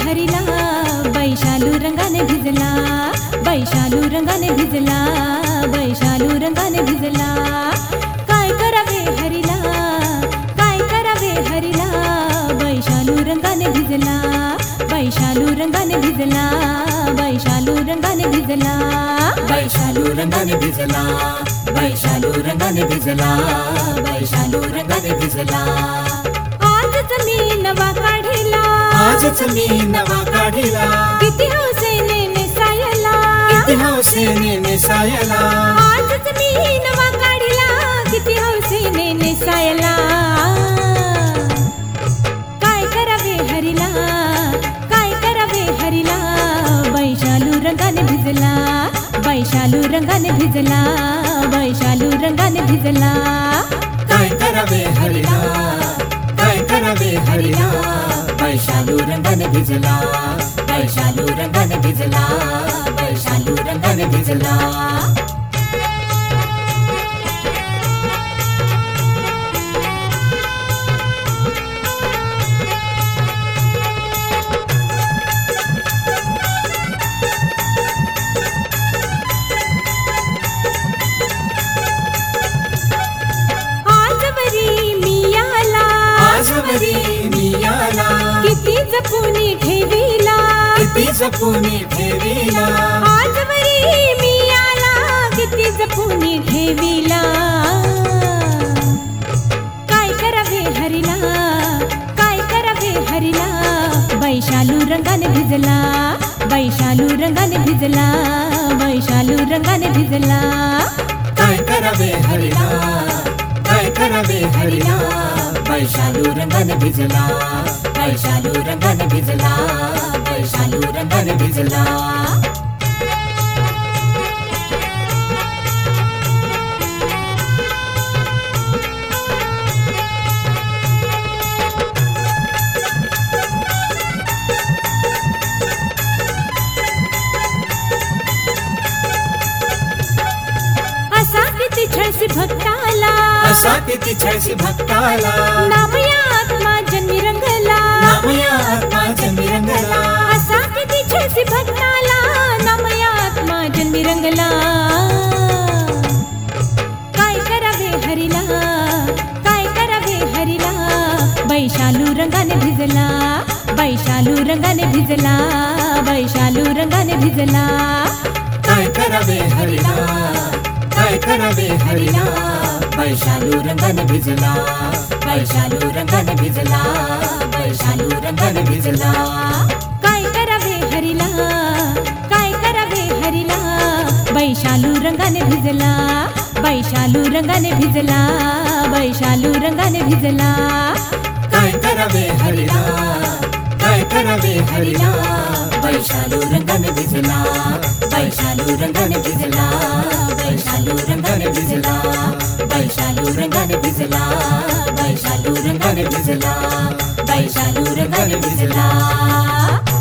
हरिला वैशालू रंगाने भिजला, वैशालू रंगाने भिजला, वैशालू रंगाने भिजला। काय करावे हरिला, काय करावे हरिला वैशालू रंगाने भिजला, वैशालू रंगाने भिजला, वैशालू रंगाने भिजला, वैशालू रंगाने भिजला, वैशालू रंगाने भिजला, वैशालू रंगाने भिजला। आजच मी नवा काढिला, आजच मी नवा काढिला, किती हौसेने नेसायला, किती हौसेने नेसायला। आजच मी नवा काढिला, किती हौसेने नेसायला। काय करावे हरिला, काय करावे हरिला वैशालू रंगाने भिजला, वैशालू रंगाने भिजला, वैशालू रंगाने भिजला। काय करावे हरिला, काय करावे हरिला वैशालू रंगाने भिजला, वैशालू रंगाने भिजला, वैशालू रंगाने भिजला। आजवरी मी आला, किती जपूनी ठेविला, किती जपूनी ठेविला। आजवरी मी आला, किती जपूनी ठेविला। काय करावे हरिला, काय करावे हरिला वैशालू रंगाने भिजला, वैशालू रंगाने भिजला, वैशालू रंगाने भिजला। काय करावे हरिला, काय करावे हरिला वैशालू रंगाने भिजला, वैशालू रंगाने भिजला, वैशालू रंगाने भिजला। असा किती छळसी भक्ताला, असा किती छळसी भक्ताला, नामया आत्मा जन्मी रंगला, नामया आत्मा जन्मी रंगला। असा किती छळसी भक्ताला, नामया आत्मा जन्मी रंगला। काय करावे हरिला, काय करावे हरिला वैशालू रंगाने भिजला, वैशालू रंगाने भिजला, वैशालू रंगाने भिजला। काय करावे हरिला, काय करावे हरिला वैशालू रंगाने भिजला, वैशालू रंगाने भिजला, वैशालू रंगाने भिजला। काय करावे हरिला, काय करावे हरिला वैशालू रंगाने भिजला, वैशालू रंगाने भिजला, वैशालू रंगाने भिजला। काय करावे हरिला, काय करावे हरिला वैशालू रंगाने भिजला, वैशालू रंगाने भिजला, वैशालू रंगाने भिजला, वैशालू रंगाने भिजला, वैशालू रंगाने भिजला, वैशालू रंगाने भिजला।